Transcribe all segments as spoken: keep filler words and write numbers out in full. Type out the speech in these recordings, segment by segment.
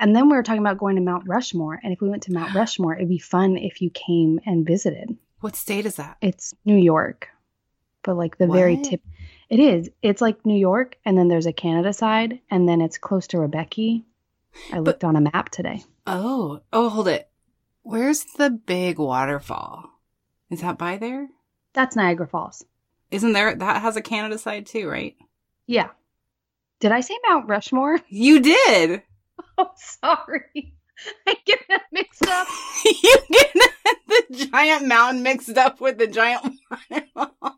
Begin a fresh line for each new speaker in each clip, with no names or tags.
And then we were talking about going to Mount Rushmore. And if we went to Mount Rushmore, it'd be fun if you came and visited.
What state is that?
It's New York. But like the
What?
very tip. It is. It's like New York. And then there's a Canada side. And then it's close to Rebecca. I looked but, on a map today.
Oh. Oh, hold it. Where's the big waterfall? Is that by there?
That's Niagara Falls.
Isn't there? That has a Canada side too, right?
Yeah. Did I say Mount Rushmore?
You did.
Oh, sorry. I get that mixed up.
You get the giant mountain mixed up with the giant waterfall.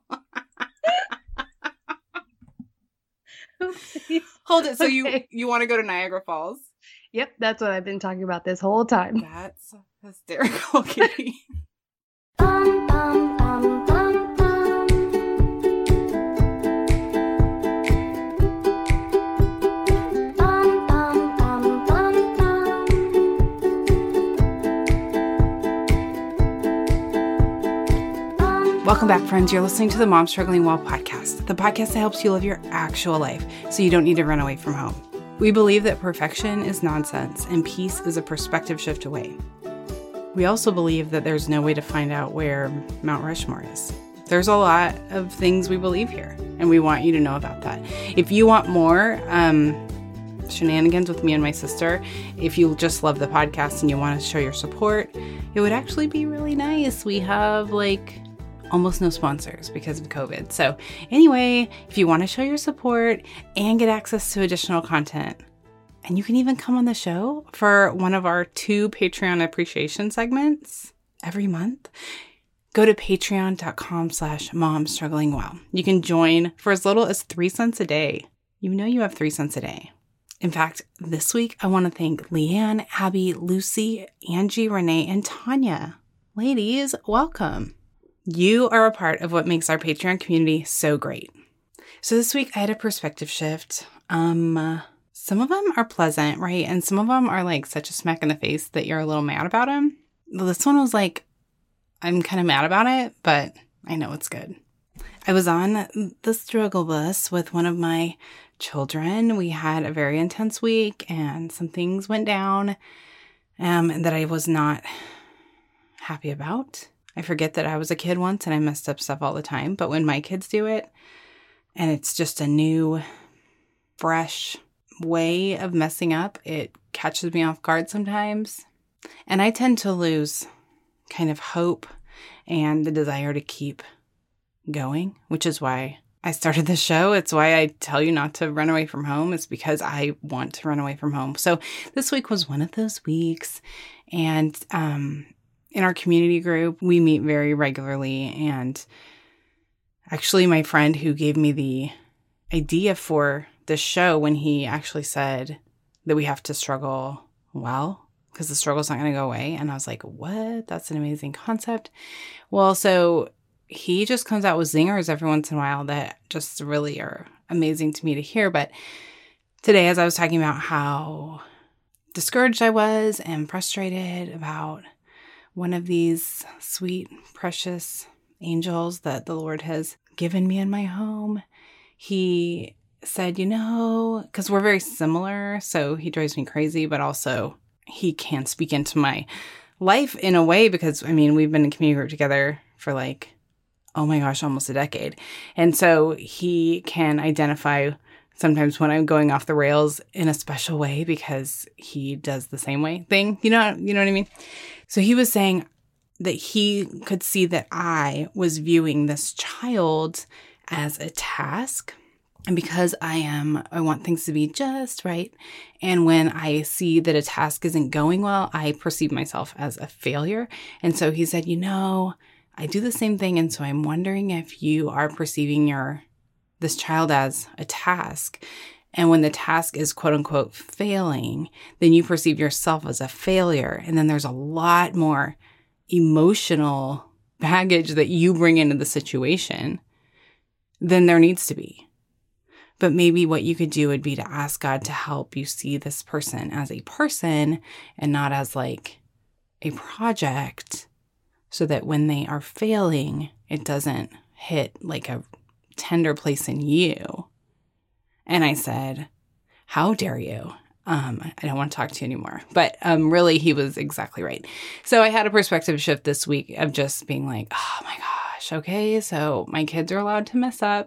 Hold it. So okay. you, you want to go to Niagara Falls?
Yep. That's what I've been talking about this whole time.
That's hysterical, Kitty.
Bum, bum, bum, bum, bum. Bum, bum, bum, bum, bum. Bum,
Welcome back, friends. You're listening to the Mom Struggling Well podcast, the podcast that helps you live your actual life so you don't need to run away from home. We believe that perfection is nonsense and peace is a perspective shift away. We also believe that there's no way to find out where Mount Rushmore is. There's a lot of things we believe here, and we want you to know about that. If you want more um, shenanigans with me and my sister, if you just love the podcast and you want to show your support, it would actually be really nice. We have like almost no sponsors because of COVID. So anyway, if you want to show your support and get access to additional content, and you can even come on the show for one of our two Patreon appreciation segments every month, go to patreon.com slash mom struggling well. You can join for as little as three cents a day. You know you have three cents a day. In fact, this week, I want to thank Leanne, Abby, Lucy, Angie, Renee, and Tanya. Ladies, welcome. You are a part of what makes our Patreon community so great. So this week, I had a perspective shift. Um... Uh, Some of them are pleasant, right? And some of them are like such a smack in the face that you're a little mad about them. Well, this one was like, I'm kind of mad about it, but I know it's good. I was on the struggle bus with one of my children. We had a very intense week and some things went down um, that I was not happy about. I forget that I was a kid once and I messed up stuff all the time. But when my kids do it and it's just a new, fresh way of messing up, it catches me off guard sometimes. And I tend to lose kind of hope and the desire to keep going, which is why I started the show. It's why I tell you not to run away from home. It's because I want to run away from home. So this week was one of those weeks. And um, in our community group, we meet very regularly. And actually, my friend who gave me the idea for the show, when he actually said that we have to struggle well because the struggle's not going to go away. And I was like, what? That's an amazing concept. Well, so he just comes out with zingers every once in a while that just really are amazing to me to hear. But today, as I was talking about how discouraged I was and frustrated about one of these sweet, precious angels that the Lord has given me in my home, he said, you know, because we're very similar, so he drives me crazy, but also he can speak into my life in a way because, I mean, we've been in community group together for like, oh my gosh, almost a decade. And so he can identify sometimes when I'm going off the rails in a special way because he does the same way thing. You know, you know what I mean? So he was saying that he could see that I was viewing this child as a task. And because I am, I want things to be just right. And when I see that a task isn't going well, I perceive myself as a failure. And so he said, you know, I do the same thing. And so I'm wondering if you are perceiving your, this child as a task. And when the task is quote unquote failing, then you perceive yourself as a failure. And then there's a lot more emotional baggage that you bring into the situation than there needs to be. But maybe what you could do would be to ask God to help you see this person as a person and not as like a project so that when they are failing, it doesn't hit like a tender place in you. And I said, how dare you? Um, I don't want to talk to you anymore. But um, really, he was exactly right. So I had a perspective shift this week of just being like, oh my gosh, okay, so my kids are allowed to mess up.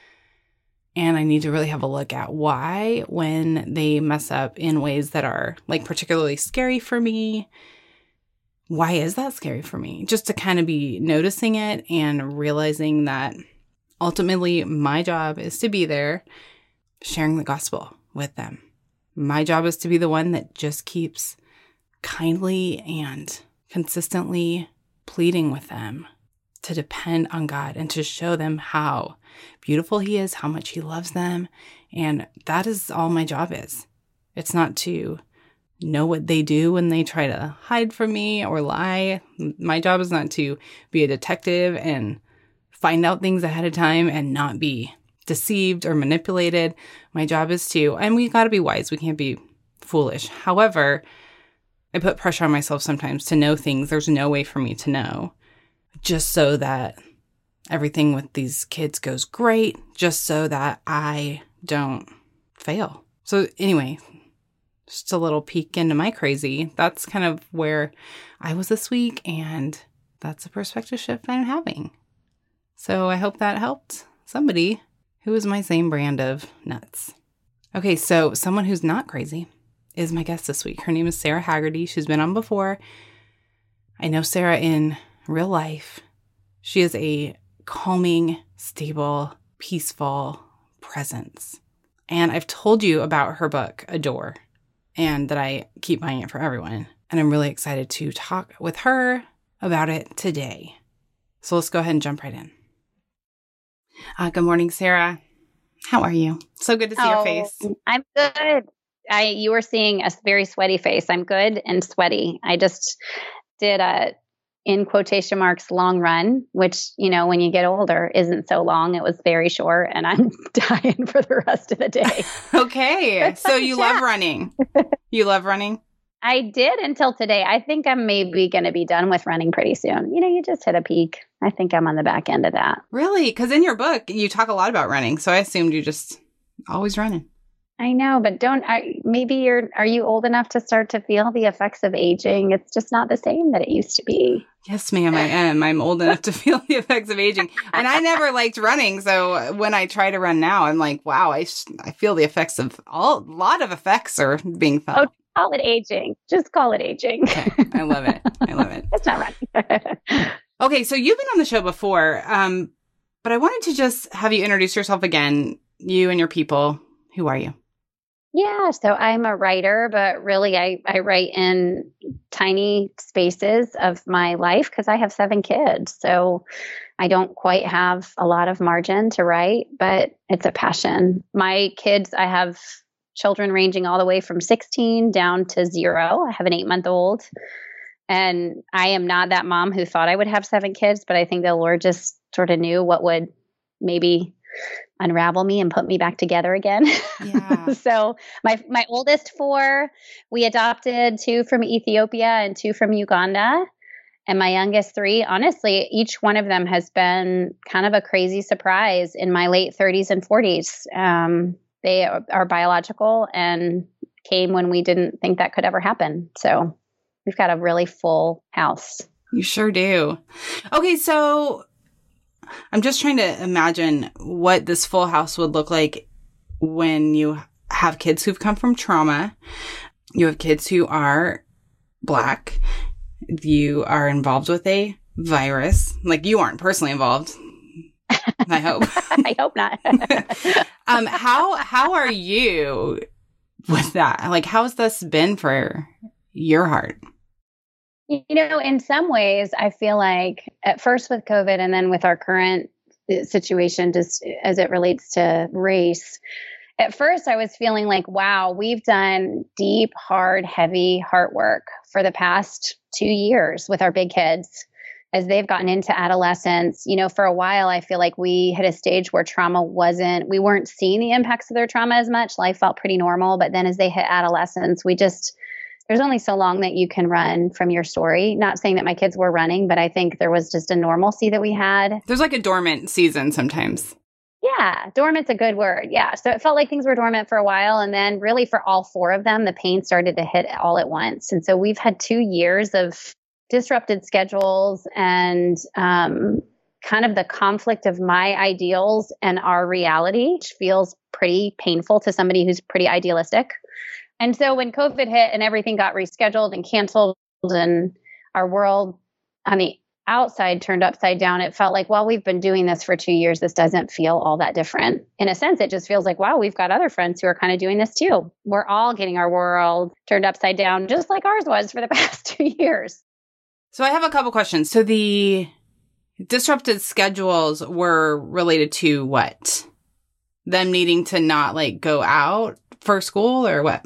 And I need to really have a look at why when they mess up in ways that are like particularly scary for me. Why is that scary for me? Just to kind of be noticing it and realizing that ultimately my job is to be there sharing the gospel with them. My job is to be the one that just keeps kindly and consistently pleading with them to depend on God and to show them how beautiful He is, how much He loves them. And that is all my job is. It's not to know what they do when they try to hide from me or lie. My job is not to be a detective and find out things ahead of time and not be deceived or manipulated. My job is to, and we got to be wise. We can't be foolish. However, I put pressure on myself sometimes to know things there's no way for me to know, just so that everything with these kids goes great, just so that I don't fail. So anyway, just a little peek into my crazy. That's kind of where I was this week, and that's a perspective shift I'm having. So I hope that helped somebody who is my same brand of nuts. Okay, so someone who's not crazy is my guest this week. Her name is Sarah Haggerty. She's been on before. I know Sarah in real life. She is a calming, stable, peaceful presence. And I've told you about her book, Adore, and that I keep buying it for everyone. And I'm really excited to talk with her about it today. So let's go ahead and jump right in. Uh, good morning, Sarah. How are you? So good to see
oh,
your face.
I'm good. I you were seeing a very sweaty face. I'm good and sweaty. I just did a, in quotation marks, long run, which, you know, when you get older isn't so long. It was very short, and I'm dying for the rest of the day.
Okay. So you love running. You love running?
I did until today. I think I'm maybe going to be done with running pretty soon. You know, you just hit a peak. I think I'm on the back end of that.
Really? Because in your book, you talk a lot about running. So I assumed you just always running.
I know, but don't, I, maybe you're, are you old enough to start to feel the effects of aging? It's just not the same that it used to be.
Yes, ma'am, I am. I'm old enough to feel the effects of aging. And I never liked running. So when I try to run now, I'm like, wow, I, sh- I feel the effects of all, a lot of effects are being felt.
Oh, call it aging. Just call it aging.
Okay. I love it. I love it.
It's not running.
Okay. So you've been on the show before, um, but I wanted to just have you introduce yourself again, you and your people. Who are you?
Yeah, so I'm a writer, but really I, I write in tiny spaces of my life because I have seven kids. So I don't quite have a lot of margin to write, but it's a passion. My kids, I have children ranging all the way from sixteen down to zero. I have an eight month old. And I am not that mom who thought I would have seven kids, but I think the Lord just sort of knew what would maybe unravel me and put me back together again.
Yeah.
So my my oldest four, we adopted two from Ethiopia and two from Uganda. And my youngest three, honestly, each one of them has been kind of a crazy surprise in my late thirties and forties. Um, they are, are biological and came when we didn't think that could ever happen. So we've got a really full house.
You sure do. Okay, so I'm just trying to imagine what this full house would look like when you have kids who've come from trauma. You have kids who are Black. You are involved with a virus. Like, you aren't personally involved, I hope.
I hope not.
um, how how are you with that? Like, how's this been for your heart?
You know, in some ways, I feel like at first with COVID and then with our current situation, just as it relates to race, at first I was feeling like, wow, we've done deep, hard, heavy heart work for the past two years with our big kids as they've gotten into adolescence. You know, for a while, I feel like we hit a stage where trauma wasn't, we weren't seeing the impacts of their trauma as much. Life felt pretty normal. But then as they hit adolescence, we just, there's only so long that you can run from your story. Not saying that my kids were running, but I think there was just a normalcy that we had.
There's like a dormant season sometimes.
Yeah, Yeah, dormant's a good word. Yeah. So it felt like things were dormant for a while. And then really for all four of them, the pain started to hit all at once. And so we've had two years of disrupted schedules and um, kind of the conflict of my ideals and our reality, which feels pretty painful to somebody who's pretty idealistic. And so when COVID hit and everything got rescheduled and canceled and our world on the outside turned upside down, it felt like, well, we've been doing this for two years. This doesn't feel all that different. In a sense, it just feels like, wow, we've got other friends who are kind of doing this too. We're all getting our world turned upside down, just like ours was for the past two years.
So I have a couple questions. So the disrupted schedules were related to what? Them needing to not like go out for school or what?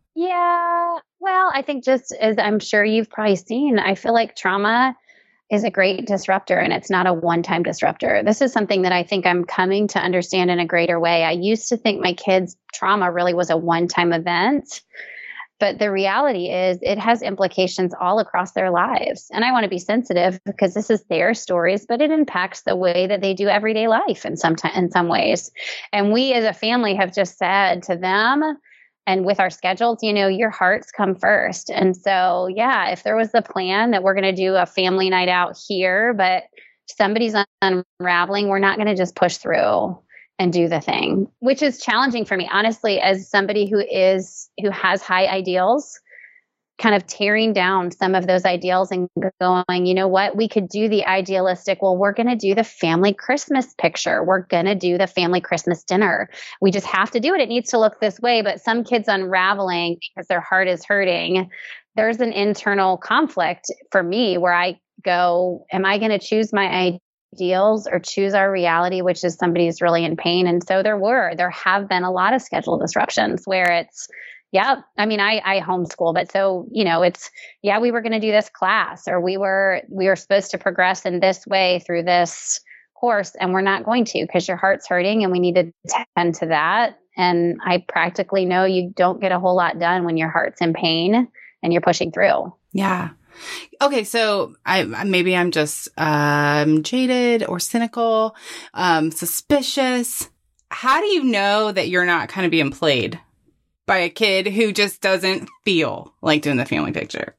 Yeah. Well, I think just as I'm sure you've probably seen, I feel like trauma is a great disruptor and it's not a one-time disruptor. This is something that I think I'm coming to understand in a greater way. I used to think my kids' trauma really was a one-time event, but the reality is it has implications all across their lives. And I want to be sensitive because this is their stories, but it impacts the way that they do everyday life in some t- in some ways. And we as a family have just said to them, and with our schedules, you know, your hearts come first. And so, yeah, if there was the plan that we're going to do a family night out here, but somebody's unraveling, we're not going to just push through and do the thing, which is challenging for me, honestly, as somebody who is, who has high ideals, kind of tearing down some of those ideals and going, you know what, we could do the idealistic. Well, we're going to do the family Christmas picture. We're going to do the family Christmas dinner. We just have to do it. It needs to look this way. But some kids unraveling because their heart is hurting. There's an internal conflict for me where I go, am I going to choose my ideals or choose our reality, which is somebody who's really in pain? And so there were, there have been a lot of schedule disruptions where it's, yeah, I mean, I, I homeschool, but so, you know, it's, yeah, we were going to do this class or we were, we were supposed to progress in this way through this course and we're not going to because your heart's hurting and we need to tend to that. And I practically know you don't get a whole lot done when your heart's in pain and you're pushing through.
Yeah. Okay. So I, maybe I'm just, um, jaded or cynical, um, suspicious. How do you know that you're not kind of being played by a kid who just doesn't feel like doing the family picture?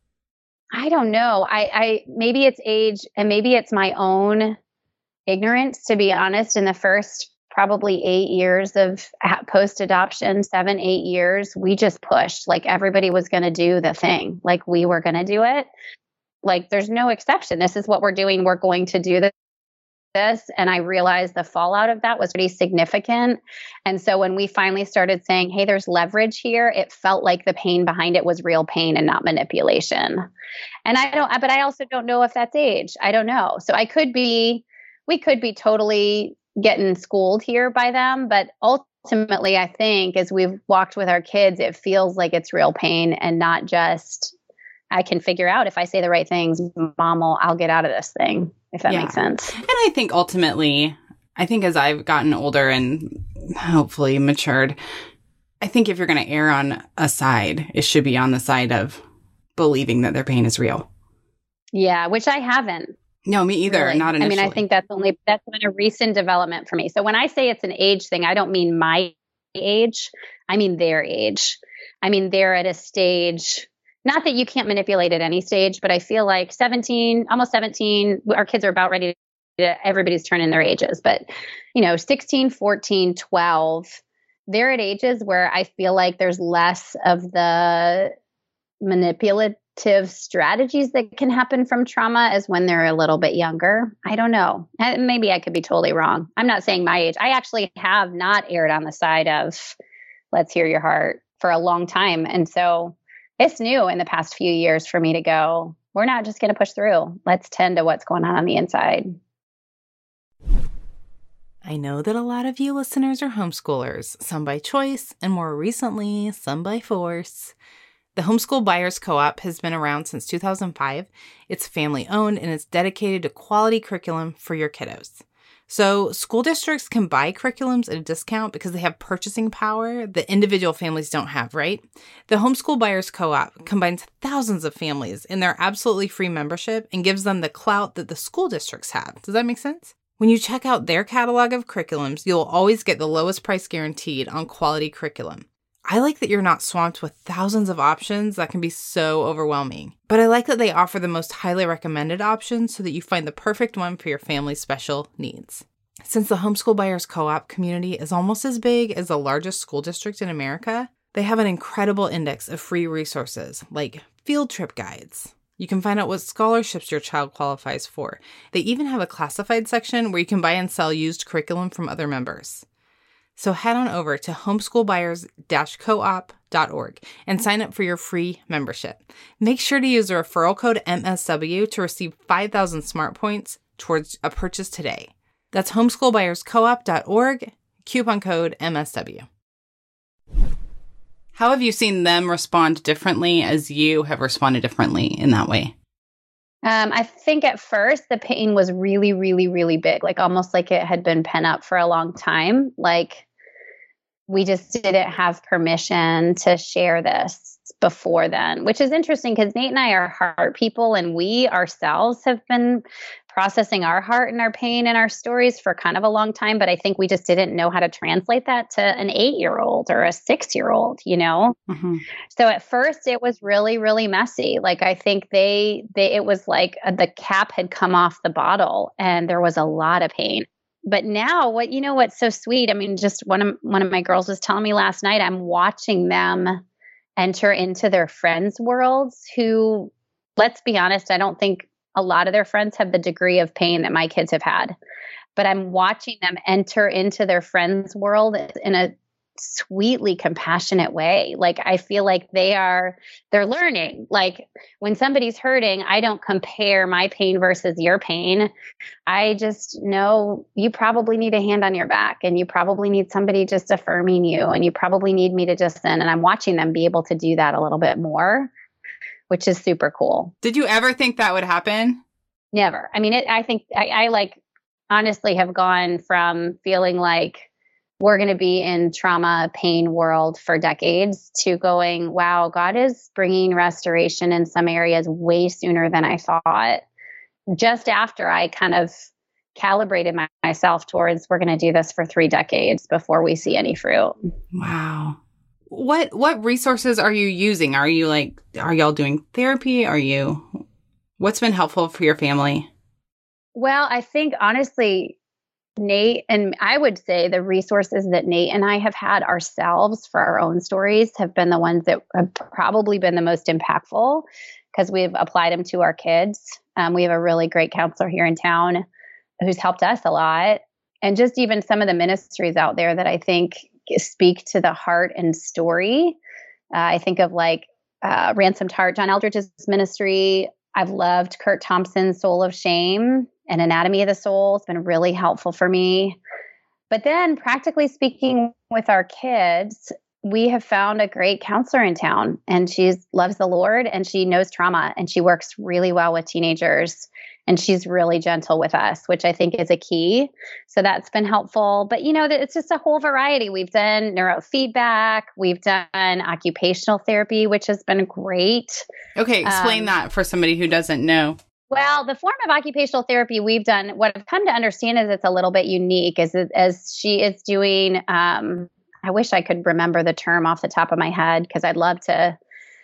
I don't know. I, I maybe it's age and maybe it's my own ignorance, to be honest. In the first probably eight years of post-adoption, seven, eight years, we just pushed like everybody was going to do the thing. Like we were going to do it. Like there's no exception. This is what we're doing. We're going to do this. This, and I realized the fallout of that was pretty significant. And so when we finally started saying, hey, there's leverage here, it felt like the pain behind it was real pain and not manipulation. And I don't, but I also don't know if that's age. I don't know. So I could be, we could be totally getting schooled here by them. But ultimately, I think as we've walked with our kids, it feels like it's real pain and not just, I can figure out if I say the right things, mom will, I'll get out of this thing. If that
yeah.
makes sense.
And I think ultimately, I think as I've gotten older and hopefully matured, I think if you're going to err on a side, it should be on the side of believing that their pain is real.
Yeah, which I haven't.
No, me either.
Really.
Not initially.
I mean, I think that's only, that's been a recent development for me. So when I say it's an age thing, I don't mean my age. I mean their age. I mean, they're at a stage. Not that you can't manipulate at any stage, but I feel like seventeen, almost seventeen, our kids are about ready to, everybody's turning their ages, but you know, sixteen, fourteen, twelve, they're at ages where I feel like there's less of the manipulative strategies that can happen from trauma as when they're a little bit younger. I don't know. Maybe I could be totally wrong. I'm not saying my age. I actually have not erred on the side of let's hear your heart for a long time. And so it's new in the past few years for me to go, we're not just going to push through. Let's tend to what's going on on the inside.
I know that a lot of you listeners are homeschoolers, some by choice, and more recently, some by force. The Homeschool Buyers Co-op has been around since two thousand five. It's family owned and it's dedicated to quality curriculum for your kiddos. So school districts can buy curriculums at a discount because they have purchasing power that individual families don't have, right? The Homeschool Buyers Co-op combines thousands of families in their absolutely free membership and gives them the clout that the school districts have. Does that make sense? When you check out their catalog of curriculums, you'll always get the lowest price guaranteed on quality curriculum. I like that you're not swamped with thousands of options that can be so overwhelming. But I like that they offer the most highly recommended options so that you find the perfect one for your family's special needs. Since the Homeschool Buyers Co-op community is almost as big as the largest school district in America, they have an incredible index of free resources like field trip guides. You can find out what scholarships your child qualifies for. They even have a classified section where you can buy and sell used curriculum from other members. So head on over to homeschool buyers dash co op dot org and sign up for your free membership. Make sure to use the referral code M S W to receive five thousand smart points towards a purchase today. That's homeschool buyers co op dot org, coupon code M S W.
How have you seen them respond differently as you have responded differently in that way?
Um, I think at first the pain was really, really, really big, like almost like it had been pent up for a long time. Like we just didn't have permission to share this before then, which is interesting because Nate and I are heart people, and we ourselves have been processing our heart and our pain and our stories for kind of a long time. But I think we just didn't know how to translate that to an eight-year-old or a six-year-old, you know?
Mm-hmm.
So at first it was really, really messy. Like I think they, they, it was like the cap had come off the bottle and there was a lot of pain. But now what, you know, what's so sweet? I mean, just one of, one of my girls was telling me last night, I'm watching them enter into their friends' worlds who, let's be honest, I don't think a lot of their friends have the degree of pain that my kids have had. But I'm watching them enter into their friends' world in a sweetly compassionate way. Like I feel like they are, they're learning. Like when somebody's hurting, I don't compare my pain versus your pain. I just know you probably need a hand on your back, and you probably need somebody just affirming you, and you probably need me to just listen. And I'm watching them be able to do that a little bit more, which is super cool.
Did you ever think that would happen?
Never. I mean, it, I think I, I like honestly have gone from feeling like we're going to be in trauma, pain world for decades to going, wow, God is bringing restoration in some areas way sooner than I thought. Just after I kind of calibrated my, myself towards, we're going to do this for three decades before we see any fruit.
Wow. What what resources are you using? Are you like, are y'all doing therapy? Are you, what's been helpful for your family?
Well, I think honestly, Nate, and I would say the resources that Nate and I have had ourselves for our own stories have been the ones that have probably been the most impactful because we've applied them to our kids. Um, we have a really great counselor here in town who's helped us a lot. And just even some of the ministries out there that I think speak to the heart and story. Uh, I think of like uh, Ransomed Heart, John Eldridge's ministry. I've loved Kurt Thompson's Soul of Shame and Anatomy of the Soul. It's been really helpful for me. But then practically speaking with our kids, we have found a great counselor in town, and she loves the Lord and she knows trauma, and she works really well with teenagers, and she's really gentle with us, which I think is a key. So that's been helpful. But, you know, it's just a whole variety. We've done neurofeedback. We've done occupational therapy, which has been great.
Okay, explain
Um,
that for somebody who doesn't know.
Well, the form of occupational therapy we've done, what I've come to understand is it's a little bit unique, is that as she is doing, um, I wish I could remember the term off the top of my head because I'd love to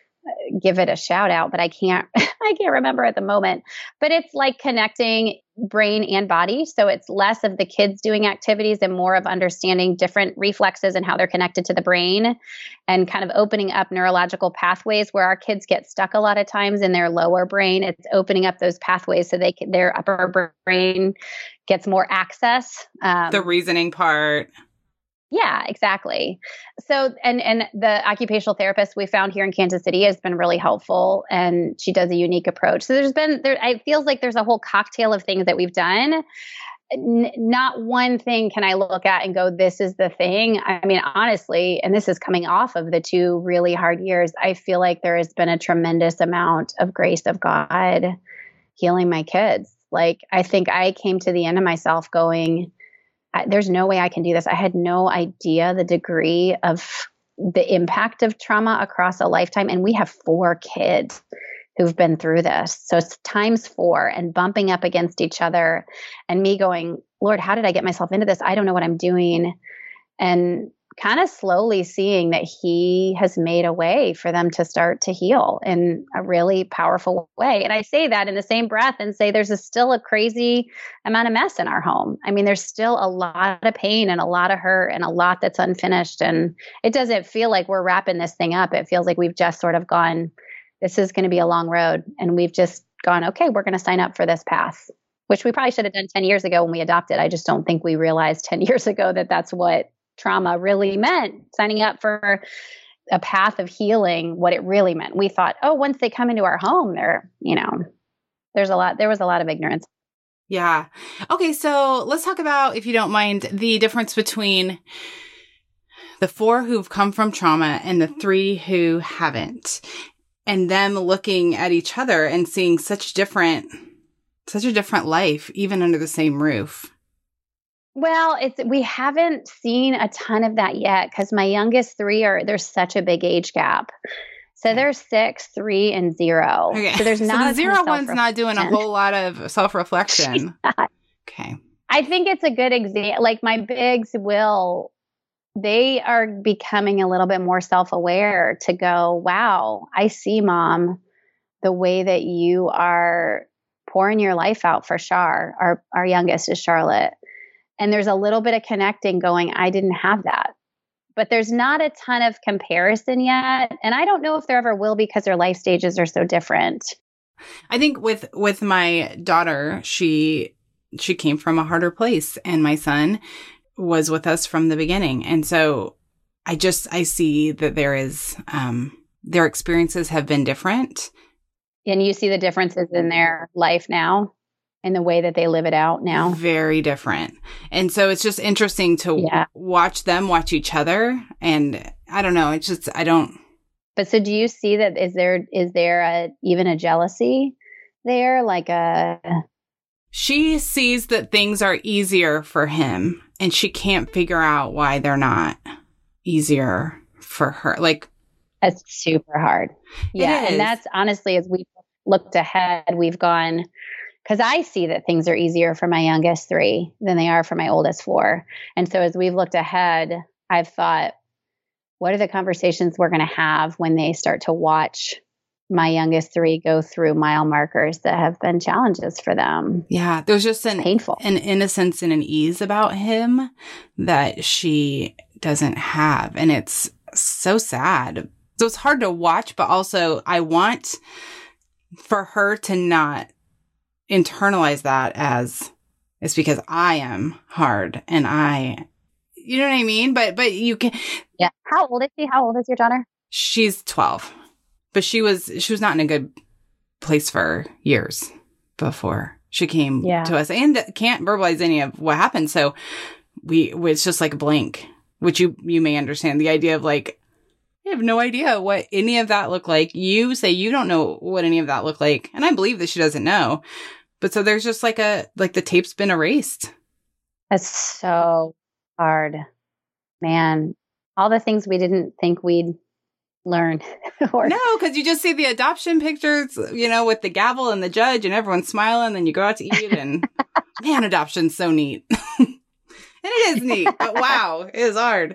give it a shout out, but I can't, I can't remember at the moment. But it's like connecting brain and body. So it's less of the kids doing activities and more of understanding different reflexes and how they're connected to the brain, and kind of opening up neurological pathways where our kids get stuck a lot of times in their lower brain. It's opening up those pathways so they can, their upper brain gets more access. Um,
The reasoning part.
Yeah, exactly. So, and and the occupational therapist we found here in Kansas City has been really helpful, and she does a unique approach. So there's been, there, it feels like there's a whole cocktail of things that we've done. N- not one thing can I look at and go, this is the thing. I mean, honestly, and this is coming off of the two really hard years, I feel like there has been a tremendous amount of grace of God healing my kids. Like, I think I came to the end of myself going, I, there's no way I can do this. I had no idea the degree of the impact of trauma across a lifetime. And we have four kids who've been through this. So it's times four and bumping up against each other, and me going, Lord, how did I get myself into this? I don't know what I'm doing. And kind of slowly seeing that he has made a way for them to start to heal in a really powerful way. And I say that in the same breath and say there's a, still a crazy amount of mess in our home. I mean, there's still a lot of pain and a lot of hurt and a lot that's unfinished. And it doesn't feel like we're wrapping this thing up. It feels like we've just sort of gone, this is going to be a long road. And we've just gone, okay, we're going to sign up for this path, which we probably should have done ten years ago when we adopted. I just don't think we realized ten years ago that that's what trauma really meant, signing up for a path of healing, what it really meant. We thought, oh, once they come into our home, they're, you know, there's a lot, there was a lot of ignorance.
Yeah. Okay. So let's talk about, if you don't mind, the difference between the four who've come from trauma and the three who haven't, and them looking at each other and seeing such different, such a different life, even under the same roof.
Well, it's we haven't seen a ton of that yet because my youngest three are there's such a big age gap. So there's six, three, and zero.
Okay.
So there's
so
not
the
a
zero one's not doing a whole lot of self-reflection. Okay.
I think it's a good example. Like my bigs will, they are becoming a little bit more self-aware to go, wow, I see, Mom, the way that you are pouring your life out for Char. Our our youngest is Charlotte. And there's a little bit of connecting going, I didn't have that. But there's not a ton of comparison yet. And I don't know if there ever will because their life stages are so different.
I think with with my daughter, she she came from a harder place, and my son was with us from the beginning. And so I just I see that there is um their experiences have been different.
And you see the differences in their life now and the way that they live it out now.
Very different. And so it's just interesting to
Yeah.
w- watch them watch each other. And I don't know, it's just, I don't.
But so do you see that, is there, is there a, even a jealousy there? Like a,
She sees that things are easier for him, and she can't figure out why they're not easier for her. Like,
that's super hard. Yeah.
is.
And that's honestly, as we looked ahead, we've gone, because I see that things are easier for my youngest three than they are for my oldest four. And so as we've looked ahead, I've thought, what are the conversations we're going to have when they start to watch my youngest three go through mile markers that have been challenges for them?
yeah, there's just an,
Painful.
an innocence and an ease about him that she doesn't have. And it's so sad. So it's hard to watch, but also I want for her to not internalize that as it's because I am hard and I, you know what I mean? But, but you can,
Yeah. How old is she? How old is your daughter?
she's twelve, but she was, she was not in a good place for years before she came
Yeah.
to us, and can't verbalize any of what happened. So we, it's just like a blank, which you, you may understand the idea of like, I have no idea what any of that looked like. You say you don't know what any of that looked like. And I believe that she doesn't know. But so there's just like a, like the tape's been erased.
That's so hard, man. All the things we didn't think we'd learn. or,
No, because you just see the adoption pictures, you know, with the gavel and the judge and everyone's smiling. Then you go out to eat and man, adoption's so neat. And it is neat, but wow, it is hard.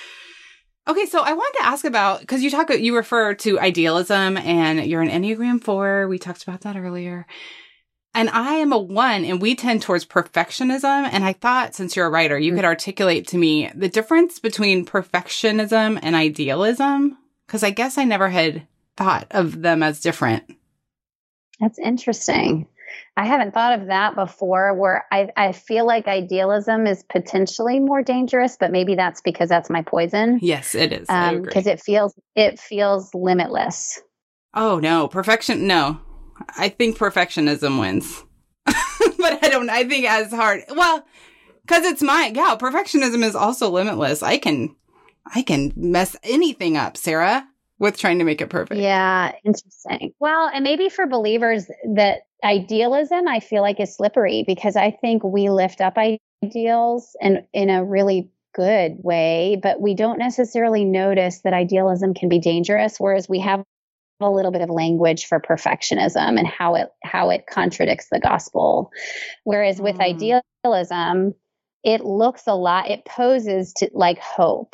Okay, so I wanted to ask about, because you talk, you refer to idealism and you're an Enneagram four. We talked about that earlier. And I am a one, and we tend towards perfectionism. And I thought, since you're a writer, you could articulate to me the difference between perfectionism and idealism, because I guess I never had thought of them as different.
That's interesting. I haven't thought of that before, where I, I feel like idealism is potentially more dangerous, but maybe that's because that's my poison.
Yes, it is. I
Um,
agree.
because it feels, it feels limitless.
Oh, no, perfection. No, I think perfectionism wins. But I don't, I think as hard. Well, because it's my, yeah, perfectionism is also limitless. I can, I can mess anything up, Sarah, with trying to make it perfect.
Yeah. Interesting. Well, and maybe for believers that idealism, I feel like is slippery, because I think we lift up ideals and in a really good way, but we don't necessarily notice that idealism can be dangerous. Whereas we have a little bit of language for perfectionism and how it, how it contradicts the gospel. Whereas with
Mm.
idealism, it looks a lot, it poses to like hope.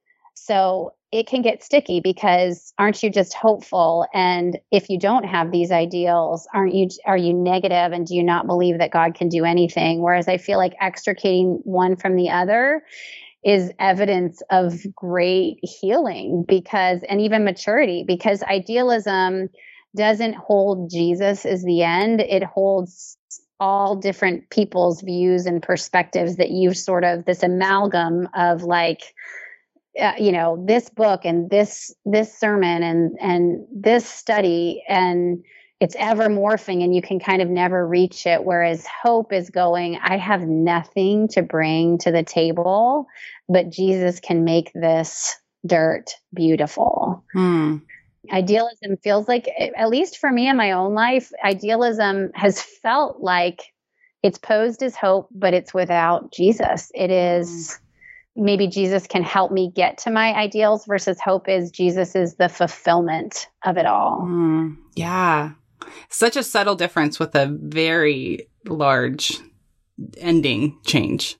So it can get sticky because aren't you just hopeful? And if you don't have these ideals, aren't you, are you negative and do you not believe that God can do anything? Whereas I feel like extricating one from the other is evidence of great healing because, and even maturity, because idealism doesn't hold Jesus as the end. It holds all different people's views and perspectives that you sort of, this amalgam of like, uh, you know, this book and this, this sermon and, and this study, and it's ever morphing and you can kind of never reach it. Whereas hope is going, I have nothing to bring to the table, but Jesus can make this dirt beautiful.
Hmm.
Idealism feels like, at least for me in my own life, idealism has felt like it's posed as hope, but it's without Jesus. It is maybe Jesus can help me get to my ideals versus hope is Jesus is the fulfillment of it all.
Mm, yeah. Such a subtle difference with a very large ending change.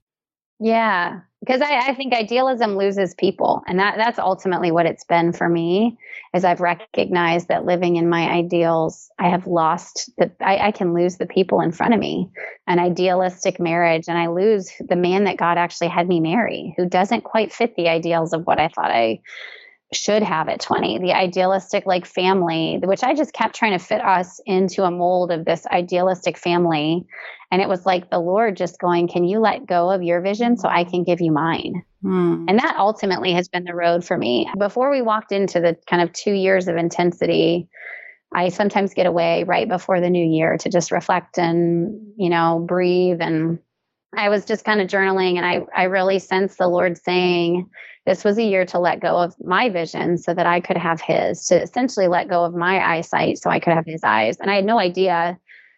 Yeah. Because I, I think idealism loses people. And that, that's ultimately what it's been for me, is I've recognized that living in my ideals, I have lost the, I, I can lose the people in front of me, an idealistic marriage. And I lose the man that God actually had me marry, who doesn't quite fit the ideals of what I thought I should have at twenty, the idealistic like family, which I just kept trying to fit us into a mold of this idealistic family. And it was like the Lord just going, can you let go of your vision so I can give you mine? Mm. And that ultimately has been the road for me. Before we walked into the kind of two years of intensity, I sometimes get away right before the new year to just reflect and, you know, breathe. And I was just kind of journaling, and I, I really sensed the Lord saying, this was a year to let go of my vision so that I could have his, to essentially let go of my eyesight so I could have his eyes. And I had no idea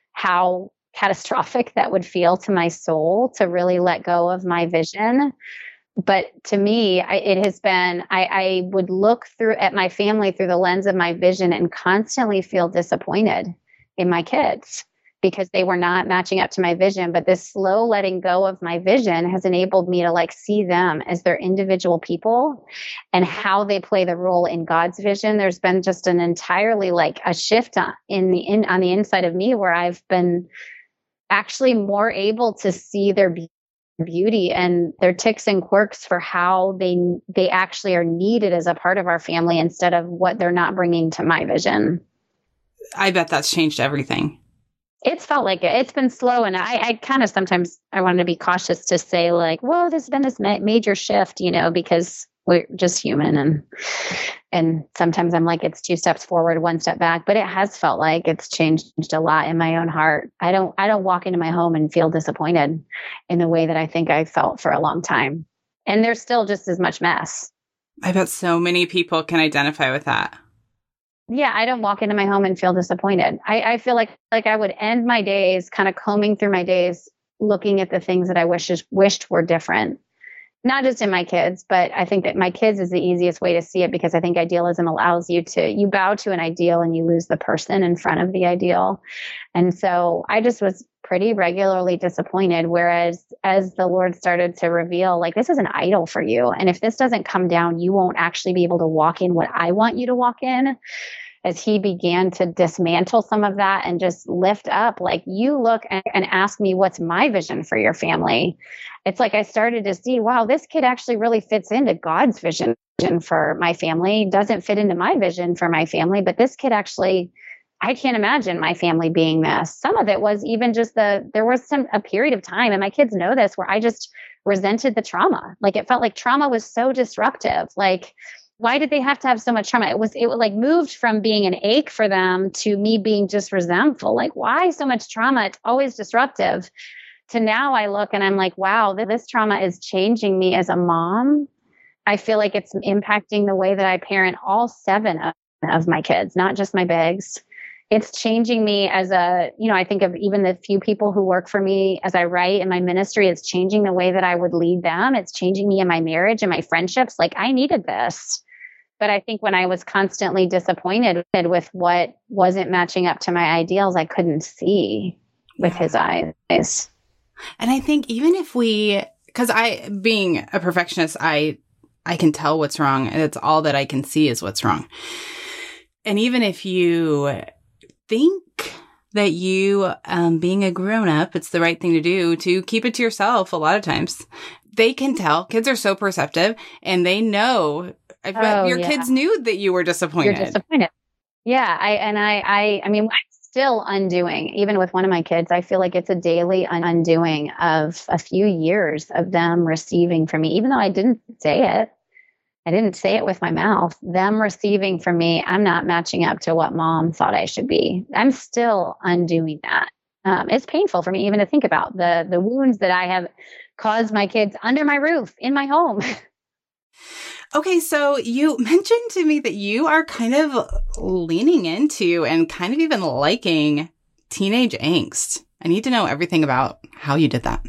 how catastrophic that would feel to my soul to really let go of my vision. But to me, I, it has been, I, I would look through at my family through the lens of my vision and constantly feel disappointed in my kids, because they were not matching up to my vision. But this slow letting go of my vision has enabled me to like see them as their individual people and how they play the role in God's vision. There's been just an entirely like a shift on, in the in on the inside of me, where I've been actually more able to see their be- beauty and their ticks and quirks for how they they actually are needed as a part of our family instead of what they're not bringing to my vision.
I bet that's changed everything.
It's felt like it. It's been slow. And I, I kind of sometimes I wanted to be cautious to say like, whoa, there's been this ma- major shift, you know, because we're just human. And, and sometimes I'm like, it's two steps forward, one step back, but it has felt like it's changed a lot in my own heart. I don't, I don't walk into my home and feel disappointed in the way that I think I felt for a long time. And there's still just as much mess.
I bet so many people can identify with that.
Yeah, I don't walk into my home and feel disappointed. I, I feel like like I would end my days kind of combing through my days, looking at the things that I wish wished were different. Not just in my kids, but I think that my kids is the easiest way to see it, because I think idealism allows you to, you bow to an ideal and you lose the person in front of the ideal. And so I just was pretty regularly disappointed. Whereas as the Lord started to reveal, like, this is an idol for you. And if this doesn't come down, you won't actually be able to walk in what I want you to walk in. As he began to dismantle some of that and just lift up, like, you look and, and ask me, what's my vision for your family? It's like I started to see, wow, this kid actually really fits into God's vision for my family, doesn't fit into my vision for my family. But this kid actually, I can't imagine my family being this. Some of it was even just the, there was some, a period of time, and my kids know this, where I just resented the trauma. Like, it felt like trauma was so disruptive. Like, why did they have to have so much trauma? It was, it was like moved from being an ache for them to me being just resentful. Like, why so much trauma? It's always disruptive. To now I look and I'm like, wow, this trauma is changing me as a mom. I feel like it's impacting the way that I parent all seven of, of my kids, not just my bigs. It's changing me as a, you know, I think of even the few people who work for me as I write in my ministry, it's changing the way that I would lead them. It's changing me in my marriage and my friendships. Like, I needed this. But I think when I was constantly disappointed with what wasn't matching up to my ideals, I couldn't see with his eyes.
And I think even if we, because I, being a perfectionist, I, I can tell what's wrong, and it's all that I can see is what's wrong. And even if you think that you, um, being a grown up, it's the right thing to do to keep it to yourself a lot of times, they can tell. Kids are so perceptive, and they know. I bet
Oh,
your
yeah.
kids knew that you were disappointed.
You're disappointed. Yeah. I, and I, I, I mean, I'm still undoing, even with one of my kids, I feel like it's a daily un- undoing of a few years of them receiving from me, even though I didn't say it. I didn't say it with my mouth. Them receiving from me, I'm not matching up to what mom thought I should be. I'm still undoing that. Um, it's painful for me even to think about the the wounds that I have caused my kids under my roof in my home.
Okay, so you mentioned to me that you are kind of leaning into and kind of even liking teenage angst. I need to know everything about how you did that.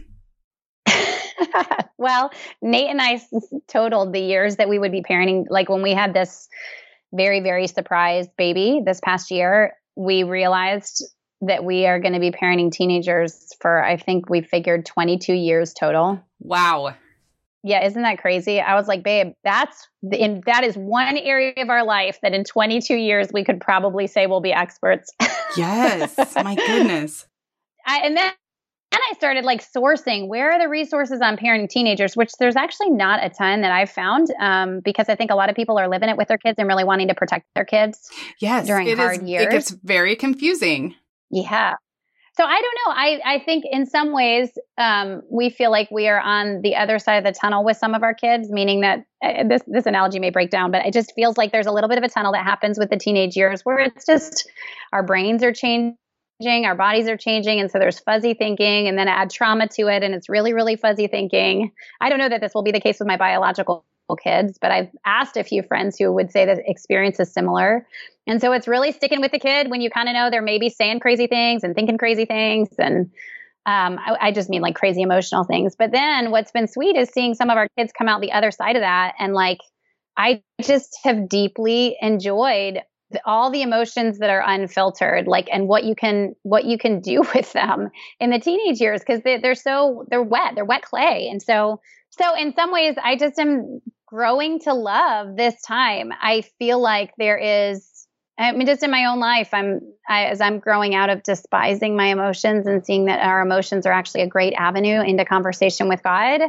Well, Nate and I s- totaled the years that we would be parenting. Like when we had this very, very surprise baby this past year, we realized that we are going to be parenting teenagers for, I think we figured twenty-two years total.
Wow.
Yeah, isn't that crazy? I was like, babe, that's the, in, that is one area of our life that in twenty-two years we could probably say we'll be experts.
Yes. My goodness.
I, and then and I started like sourcing where are the resources on parenting teenagers, which there's actually not a ton that I've found, um, because I think a lot of people are living it with their kids and really wanting to protect their kids
Yes.
during
it
hard
is,
years.
It gets very confusing.
Yeah. So I don't know. I, I think in some ways, um, we feel like we are on the other side of the tunnel with some of our kids, meaning that uh, this, this analogy may break down, but it just feels like there's a little bit of a tunnel that happens with the teenage years where it's just our brains are changing, our bodies are changing. And so there's fuzzy thinking, and then add trauma to it, and it's really, really fuzzy thinking. I don't know that this will be the case with my biological kids, but I've asked a few friends who would say that experience is similar. And so it's really sticking with the kid when you kind of know they're maybe saying crazy things and thinking crazy things. And um, I, I just mean like crazy emotional things. But then what's been sweet is seeing some of our kids come out the other side of that. And like, I just have deeply enjoyed the, all the emotions that are unfiltered, like, and what you can, what you can do with them in the teenage years. Cause they, they're so, they're wet, they're wet clay. And so, so in some ways I just am growing to love this time. I feel like there is, I mean, just in my own life, I'm, I, as I'm growing out of despising my emotions and seeing that our emotions are actually a great avenue into conversation with God,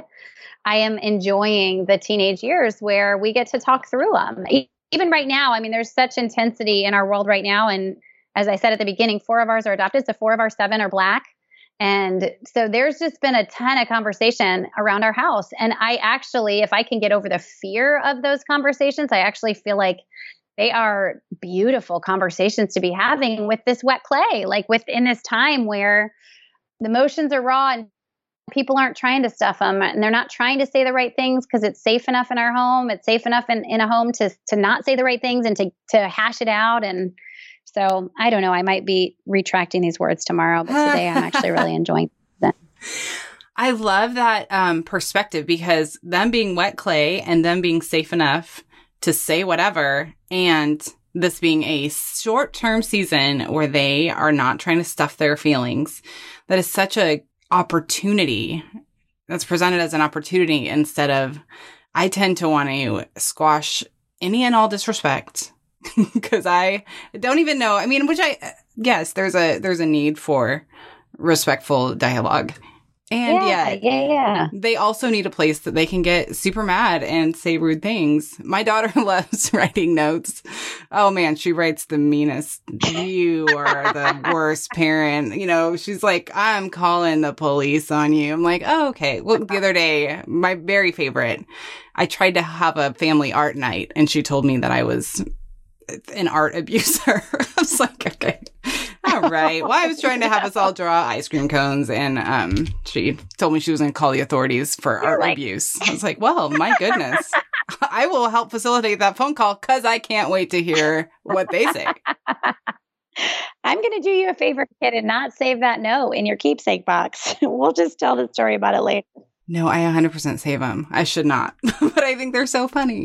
I am enjoying the teenage years where we get to talk through them. Even right now, I mean, there's such intensity in our world right now. And as I said at the beginning, four of ours are adopted, so four of our seven are Black. And so there's just been a ton of conversation around our house. And I actually, if I can get over the fear of those conversations, I actually feel like they are beautiful conversations to be having with this wet clay, like within this time where the emotions are raw and people aren't trying to stuff them, and they're not trying to say the right things because it's safe enough in our home. It's safe enough in, in a home to to not say the right things and to to hash it out. And so I don't know, I might be retracting these words tomorrow, but today I'm actually really enjoying them.
I love that um, perspective, because them being wet clay and them being safe enough to say whatever, and this being a short-term season where they are not trying to stuff their feelings, that is such a opportunity that's presented as an opportunity instead of, I tend to want to squash any and all disrespect because I don't even know. I mean, which I, yes, there's a, there's a need for respectful dialogue. And
yeah,
yet,
yeah, yeah.
they also need a place that they can get super mad and say rude things. My daughter loves writing notes. Oh man, she writes the meanest. You are the worst parent. You know, she's like, I'm calling the police on you. I'm like, oh, okay. Well, the other day, my very favorite, I tried to have a family art night, and she told me that I was an art abuser. I was like, okay. All right. Well, I was trying to have us all draw ice cream cones, and um, she told me she was going to call the authorities for
You're
art
like-
abuse. I was like, well, my goodness. I will help facilitate that phone call because I can't wait to hear what they say.
I'm going to do you a favor, kid, and not save that note in your keepsake box. We'll just tell the story about it later.
No, I one hundred percent save them. I should not, but I think they're so funny.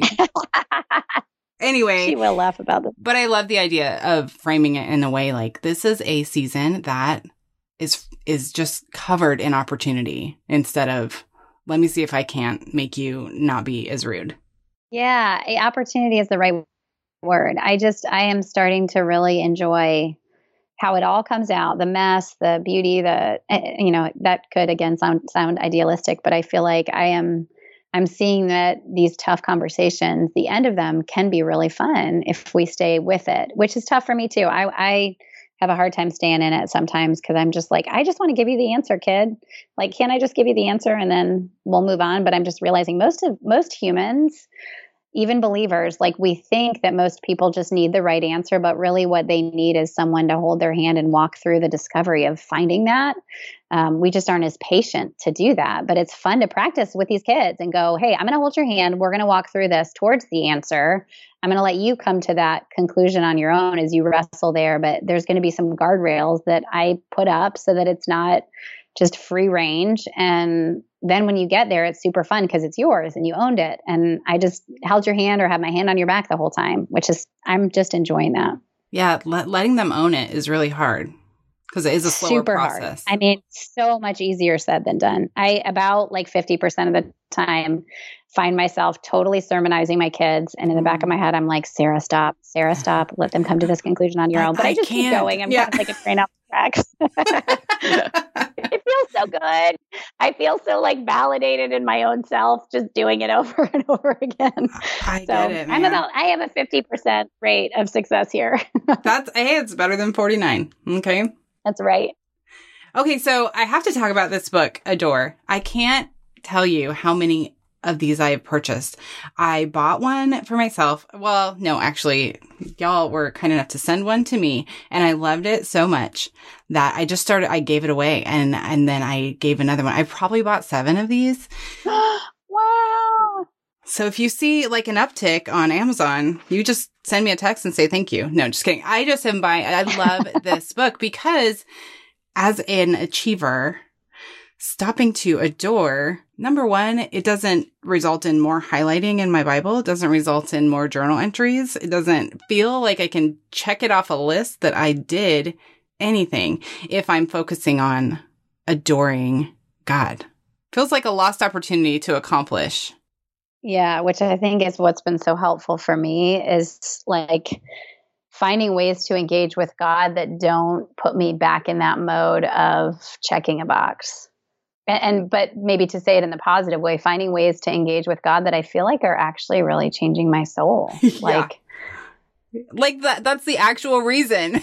Anyway.
She will laugh about this.
But I love the idea of framing it in a way like, this is a season that is is just covered in opportunity instead of, let me see if I can't make you not be as rude.
Yeah, a- opportunity is the right word. I just, I am starting to really enjoy how it all comes out, the mess, the beauty, the, eh, you know, that could again sound, sound idealistic, but I feel like I am, I'm seeing that these tough conversations, the end of them can be really fun if we stay with it, which is tough for me too. I, I have a hard time staying in it sometimes because I'm just like, I just want to give you the answer, kid. Like, can't I just give you the answer and then we'll move on? But I'm just realizing most of, most humans, even believers, like we think that most people just need the right answer, but really what they need is someone to hold their hand and walk through the discovery of finding that. Um, we just aren't as patient to do that, but it's fun to practice with these kids and go, hey, I'm going to hold your hand. We're going to walk through this towards the answer. I'm going to let you come to that conclusion on your own as you wrestle there, but there's going to be some guardrails that I put up so that it's not just free range. And then when you get there, it's super fun because it's yours and you owned it. And I just held your hand or had my hand on your back the whole time, which is, I'm just enjoying that.
Yeah, let, letting them own it is really hard because it is a slower
super
process.
hard. I mean, so much easier said than done. I about like fifty percent of the time find myself totally sermonizing my kids. And in the back of my head, I'm like, Sarah, stop, Sarah, stop. Let them come to this conclusion on your
I,
own. But I,
I
just
can't.
keep going. I'm
Yeah.
kind of like a train off the tracks. It feels so good. I feel so like validated in my own self, just doing it over and over again.
I
So
get it,
I'm
man.
about, I have a fifty percent rate of success here.
That's, hey, it's better than forty-nine. Okay.
That's right.
Okay, so I have to talk about this book, Adore. I can't tell you how many of these I have purchased. I bought one for myself. Well, no, actually, y'all were kind enough to send one to me, and I loved it so much that I just started, I gave it away, and, and then I gave another one. I probably bought seven of these.
Wow.
So if you see like an uptick on Amazon, you just send me a text and say thank you. No, just kidding. I just am buying, I love this book because as an achiever, stopping to adore, number one, it doesn't result in more highlighting in my Bible. It doesn't result in more journal entries. It doesn't feel like I can check it off a list that I did anything if I'm focusing on adoring God. Feels like a lost opportunity to accomplish.
Yeah, which I think is what's been so helpful for me is like finding ways to engage with God that don't put me back in that mode of checking a box. And, and but maybe to say it in the positive way, finding ways to engage with God that I feel like are actually really changing my soul.
Yeah.
Like,
Like that, that's the actual reason.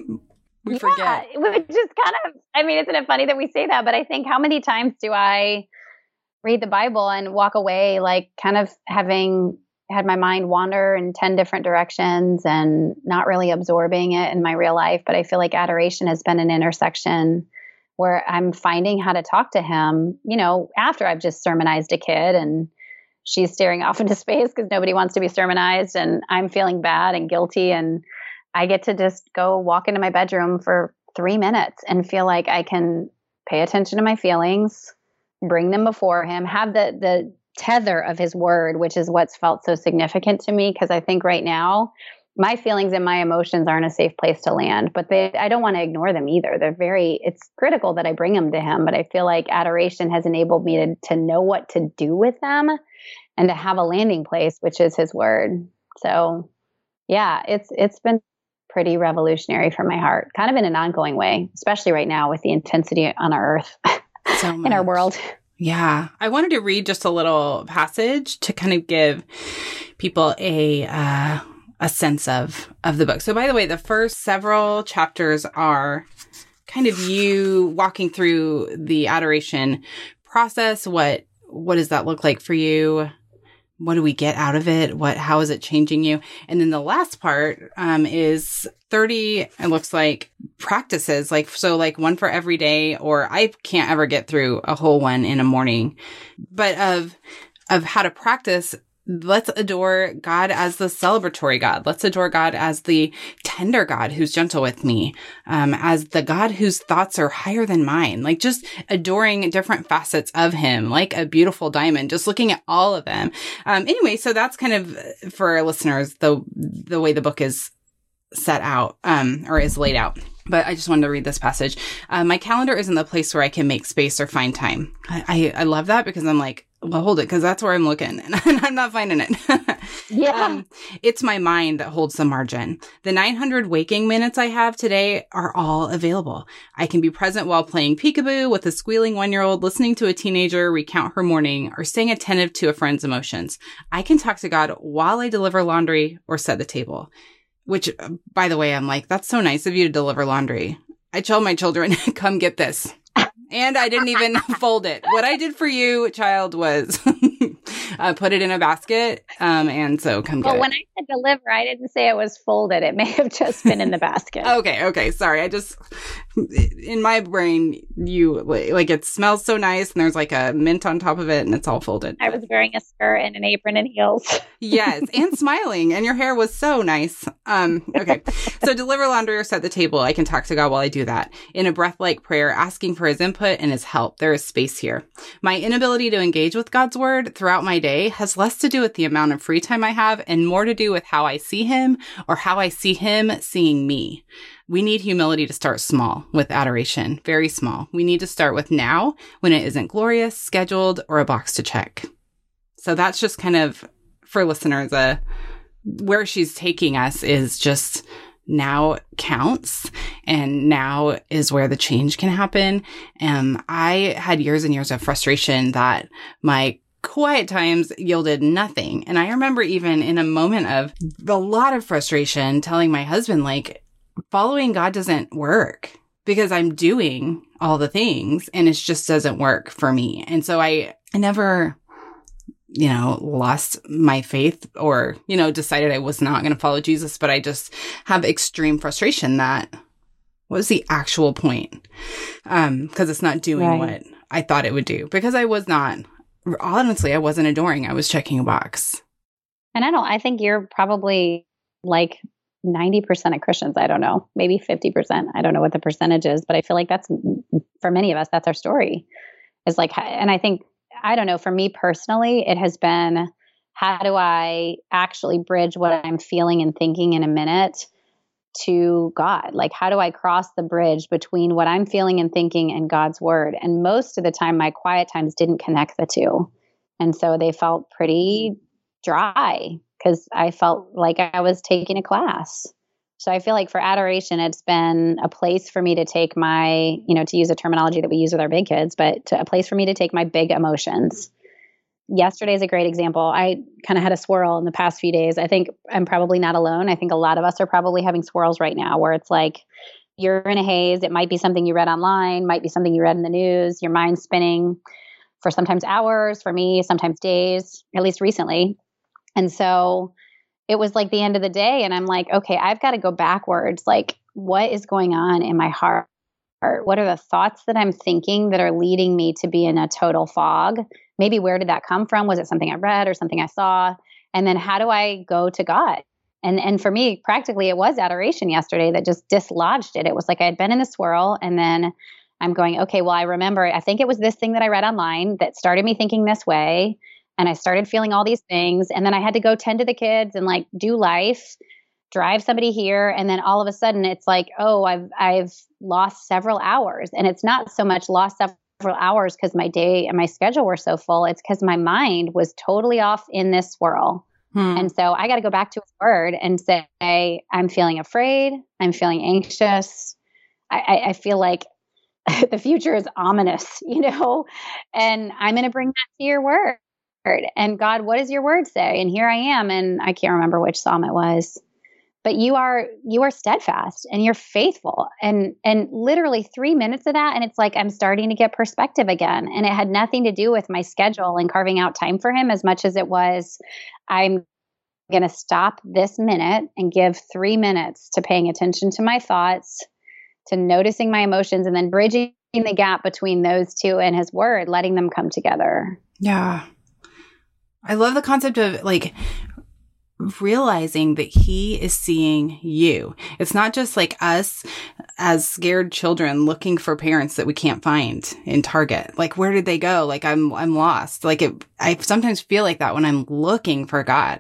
We forget.
Yeah, which is kind of, I mean, isn't it funny that we say that? But I think how many times do I read the Bible and walk away like kind of having had my mind wander in ten different directions and not really absorbing it in my real life. But I feel like adoration has been an intersection where I'm finding how to talk to him, you know, after I've just sermonized a kid and she's staring off into space because nobody wants to be sermonized and I'm feeling bad and guilty. And I get to just go walk into my bedroom for three minutes and feel like I can pay attention to my feelings, bring them before him, have the the tether of his word, which is what's felt so significant to me. Because I think right now, my feelings and my emotions aren't a safe place to land, but they, I don't want to ignore them either. They're very, it's critical that I bring them to him, but I feel like adoration has enabled me to, to know what to do with them and to have a landing place, which is his word. So yeah, it's, it's been pretty revolutionary for my heart, kind of in an ongoing way, especially right now with the intensity on our earth,
So
in our
much.
world.
Yeah. I wanted to read just a little passage to kind of give people a, uh, a sense of, of the book. So by the way, the first several chapters are kind of you walking through the adoration process. What, what does that look like for you? What do we get out of it? What, how is it changing you? And then the last part, um, is thirty, it looks like practices, like, so like one for every day, or I can't ever get through a whole one in a morning, but of, of how to practice. Let's adore God as the celebratory God. Let's adore God as the tender God who's gentle with me, um, as the God whose thoughts are higher than mine. Like just adoring different facets of him, like a beautiful diamond, just looking at all of them. Um, anyway, so that's kind of for our listeners, the, the way the book is set out, um, or is laid out. But I just wanted to read this passage. Uh, my calendar isn't the place where I can make space or find time. I, I, I love that because I'm like, well, hold it, because that's where I'm looking and I'm not finding it.
Yeah.
Um, it's my mind that holds the margin. The nine hundred waking minutes I have today are all available. I can be present while playing peekaboo with a squealing one-year-old, listening to a teenager recount her morning, or staying attentive to a friend's emotions. I can talk to God while I deliver laundry or set the table. Which, by the way, I'm like, that's so nice of you to deliver laundry. I told my children, come get this. And I didn't even fold it. What I did for you, child, was uh, put it in a basket. Um, and so come get
Well,
it.
when I said deliver, I didn't say it was folded. It may have just been in the basket.
Okay. Okay. Sorry. I just, in my brain, you like, it smells so nice and there's like a mint on top of it and it's all folded.
I was wearing a skirt and an apron and heels.
Yes. And smiling. And your hair was so nice. Um, okay. So deliver laundry or set the table. I can talk to God while I do that. In a breath-like prayer, asking for his input and his help. There is space here. My inability to engage with God's word throughout my day has less to do with the amount of free time I have and more to do with how I see him or how I see him seeing me. We need humility to start small with adoration, very small. We need to start with now when it isn't glorious, scheduled, or a box to check. So that's just kind of, for listeners, uh, where she's taking us is just now counts and now is where the change can happen. Um, I had years and years of frustration that my quiet times yielded nothing. And I remember even in a moment of a lot of frustration telling my husband, like, following God doesn't work because I'm doing all the things and it just doesn't work for me. And so I, I never, you know, lost my faith or, you know, decided I was not going to follow Jesus, but I just have extreme frustration that what was the actual point? Um, because it's not doing
Right.
what I thought it would do because I was not, honestly, I wasn't adoring. I was checking a box.
And I don't, I think you're probably like ninety percent of Christians. I don't know, maybe fifty percent. I don't know what the percentage is, but I feel like that's, for many of us, that's our story. It's like, and I think, I don't know, for me personally, it has been, how do I actually bridge what I'm feeling and thinking in a minute to God? Like, how do I cross the bridge between what I'm feeling and thinking and God's word? And most of the time, my quiet times didn't connect the two. And so they felt pretty dry because I felt like I was taking a class. So I feel like for adoration, it's been a place for me to take my, you know, to use a terminology that we use with our big kids, but to, a place for me to take my big emotions. Yesterday is a great example. I kind of had a swirl in the past few days. I think I'm probably not alone. I think a lot of us are probably having swirls right now where it's like you're in a haze. It might be something you read online, might be something you read in the news, your mind's spinning for sometimes hours, for me, sometimes days, at least recently. And so it was like the end of the day and I'm like, okay, I've got to go backwards. Like, what is going on in my heart? What are the thoughts that I'm thinking that are leading me to be in a total fog? Maybe where did that come from? Was it something I read or something I saw? And then how do I go to God? And and for me, practically it was adoration yesterday that just dislodged it. It was like I had been in the swirl and then I'm going, okay, well, I remember, I think it was this thing that I read online that started me thinking this way. And I started feeling all these things. And then I had to go tend to the kids and like do life, drive somebody here. And then all of a sudden it's like, oh, I've, I've lost several hours. And it's not so much lost several hours because my day and my schedule were so full. It's because my mind was totally off in this swirl. Hmm. And so I got to go back to his word and say, I'm feeling afraid. I'm feeling anxious. I, I, I feel like the future is ominous, you know, and I'm going to bring that to your word. And God, what does your word say? And here I am. And I can't remember which psalm it was, but you are, you are steadfast and you're faithful. And, and literally three minutes of that. And it's like, I'm starting to get perspective again. And it had nothing to do with my schedule and carving out time for him as much as it was, I'm going to stop this minute and give three minutes to paying attention to my thoughts, to noticing my emotions, and then bridging the gap between those two and his word, letting them come together.
Yeah. I love the concept of like realizing that he is seeing you. It's not just like us as scared children looking for parents that we can't find in Target. Like, where did they go? Like, I'm, I'm lost. Like, it, I sometimes feel like that when I'm looking for God.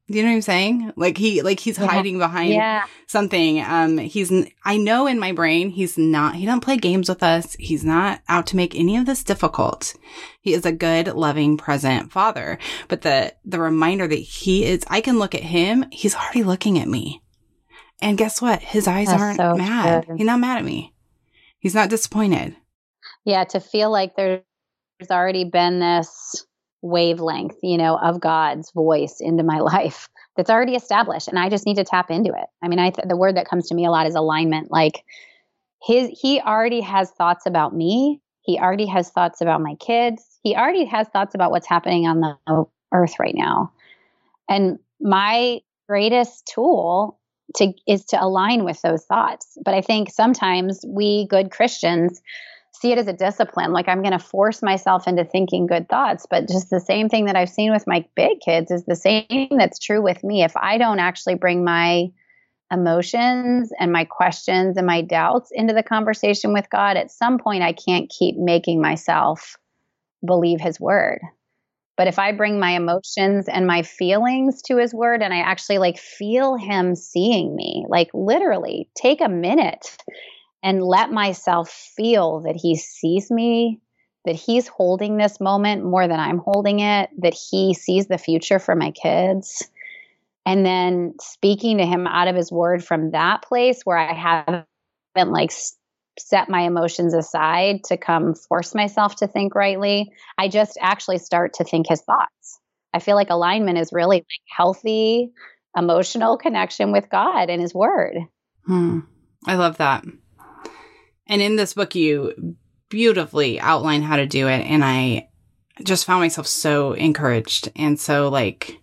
Do you know what I'm saying? Like he, like he's
Yeah.
hiding behind
Yeah.
something. Um, he's, n- I know in my brain, he's not, he doesn't play games with us. He's not out to make any of this difficult. He is a good, loving, present father. But the, the reminder that he is, I can look at him. He's already looking at me. And guess what? His eyes
That's
aren't
so
mad.
true.
He's not mad at me. He's not disappointed.
Yeah. To feel like there's already been this wavelength, you know, of God's voice into my life that's already established, and I just need to tap into it. I mean, I th- the word that comes to me a lot is alignment. Like his, he already has thoughts about me. He already has thoughts about my kids. He already has thoughts about what's happening on the earth right now. And my greatest tool to is to align with those thoughts. But I think sometimes we good Christians see it as a discipline. Like I'm going to force myself into thinking good thoughts. But just the same thing that I've seen with my big kids is the same that's true with me. If I don't actually bring my emotions and my questions and my doubts into the conversation with God, at some point I can't keep making myself believe his word. But if I bring my emotions and my feelings to his word and I actually like feel him seeing me, like literally take a minute and let myself feel that he sees me, that he's holding this moment more than I'm holding it, that he sees the future for my kids. And then speaking to him out of his word from that place where I haven't like set my emotions aside to come force myself to think rightly, I just actually start to think his thoughts. I feel like alignment is really like healthy emotional connection with God and his word.
Hmm. I love that. And in this book, you beautifully outline how to do it. And I just found myself so encouraged. And so like,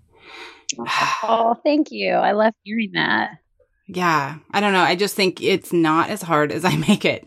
Oh, thank you. I love hearing that.
yeah, I don't know. I just think it's not as hard as I make it.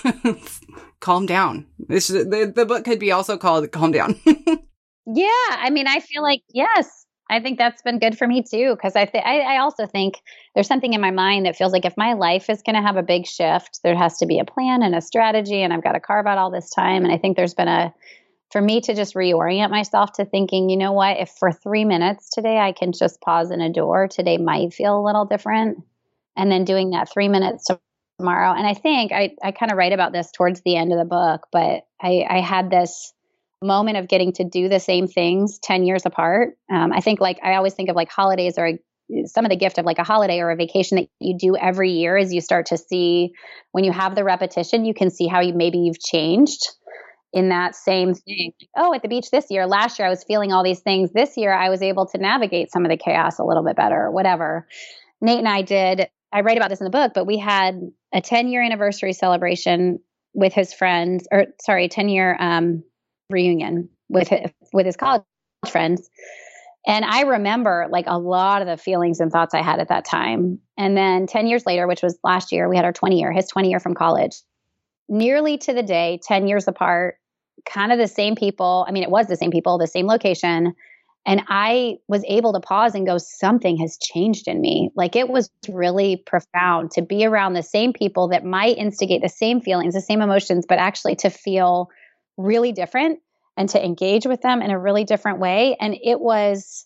Calm down. This the, the book could be also called Calm Down.
Yeah. I mean, I feel like, yes, I think that's been good for me too. Cause I, th- I, I also think there's something in my mind that feels like if my life is going to have a big shift, there has to be a plan and a strategy, and I've got to carve out all this time. And I think there's been a, for me to just reorient myself to thinking, you know what, if for three minutes today, I can just pause in a door, today might feel a little different. And then doing that three minutes tomorrow. And I think I, I kind of write about this towards the end of the book, but I, I had this moment of getting to do the same things ten years apart. Um, I think like, I always think of like holidays or some of the gift of like a holiday or a vacation that you do every year is you start to see when you have the repetition, you can see how you maybe you've changed in that same thing. Oh, at the beach this year, last year I was feeling all these things. This year I was able to navigate some of the chaos a little bit better, whatever. Nate and I did, I write about this in the book, but we had a ten year anniversary celebration with his friends, or sorry, ten year um, reunion with his, with his college friends. And I remember like a lot of the feelings and thoughts I had at that time. And then ten years later, which was last year, we had our twenty year, his twenty year from college, nearly to the day, ten years apart, kind of the same people. I mean, it was the same people, the same location. And I was able to pause and go, something has changed in me. Like it was really profound to be around the same people that might instigate the same feelings, the same emotions, but actually to feel really different and to engage with them in a really different way. And it was,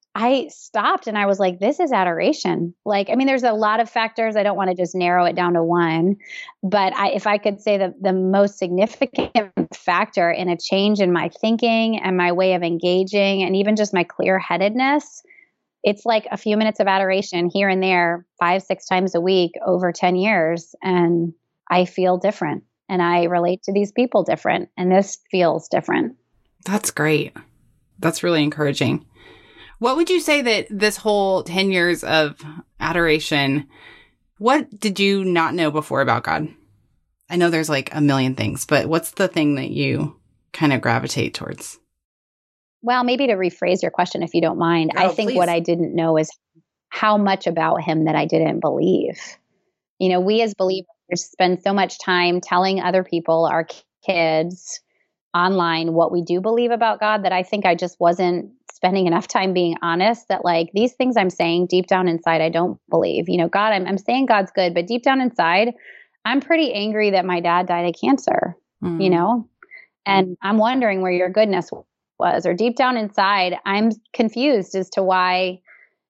I stopped and I was like, this is adoration. Like, I mean, there's a lot of factors. I don't want to just narrow it down to one, but I, if I could say that the most significant factor in a change in my thinking and my way of engaging and even just my clear headedness, it's like a few minutes of adoration here and there, five, six times a week over ten years. And I feel different and I relate to these people different. And this feels different.
That's great. That's really encouraging. What would you say that this whole ten years of adoration, what did you not know before about God? I know there's like a million things, but what's the thing that you kind of gravitate towards?
Well, maybe to rephrase your question, if you don't mind,
Oh,
I think
please.
what I didn't know is how much about him that I didn't believe. You know, we as believers spend so much time telling other people, our kids, online what we do believe about God that I think I just wasn't spending enough time being honest that like these things I'm saying deep down inside, I don't believe. You know, God, I'm, I'm saying God's good, but deep down inside, I'm pretty angry that my dad died of cancer,
Mm.
you know, and I'm wondering where your goodness was, or deep down inside, I'm confused as to why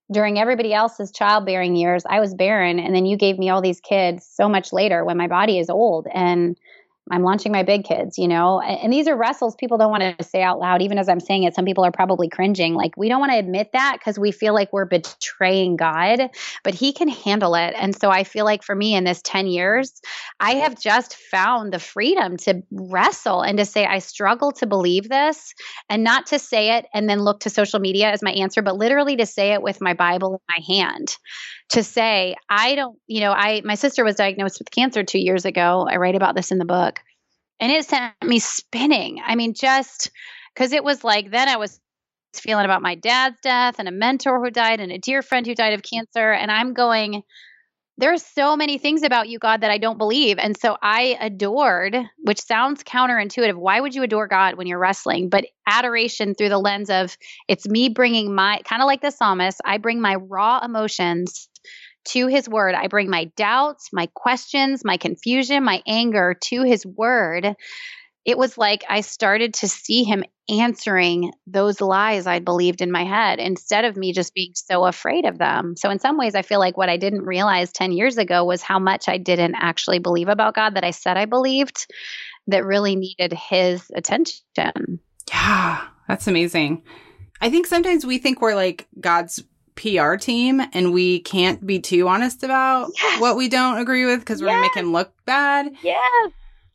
during everybody else's childbearing years, I was barren. And then you gave me all these kids so much later when my body is old and I'm launching my big kids, you know, and, and these are wrestles people don't want to say out loud. Even as I'm saying it, some people are probably cringing. Like, we don't want to admit that because we feel like we're betraying God, but he can handle it. And so I feel like for me in this ten years, I have just found the freedom to wrestle and to say, I struggle to believe this, and not to say it and then look to social media as my answer, but literally to say it with my Bible in my hand. To say, I don't, you know, I, my sister was diagnosed with cancer two years ago. I write about this in the book, and it sent me spinning. I mean, just because it was like, then I was feeling about my dad's death and a mentor who died and a dear friend who died of cancer. And I'm going, there's so many things about you, God, that I don't believe. And so I adored, which sounds counterintuitive. Why would you adore God when you're wrestling? But adoration through the lens of, it's me bringing my, kind of like the psalmist, I bring my raw emotions to his word. I bring my doubts, my questions, my confusion, my anger to his word. It was like I started to see him answering those lies I believed in my head instead of me just being so afraid of them. So in some ways, I feel like what I didn't realize ten years ago was how much I didn't actually believe about God that I said I believed, that really needed his attention.
Yeah, that's amazing. I think sometimes we think we're like God's P R team and we can't be too honest about
Yes.
what we don't agree with because we're
Yes.
going to make him look bad.
Yes.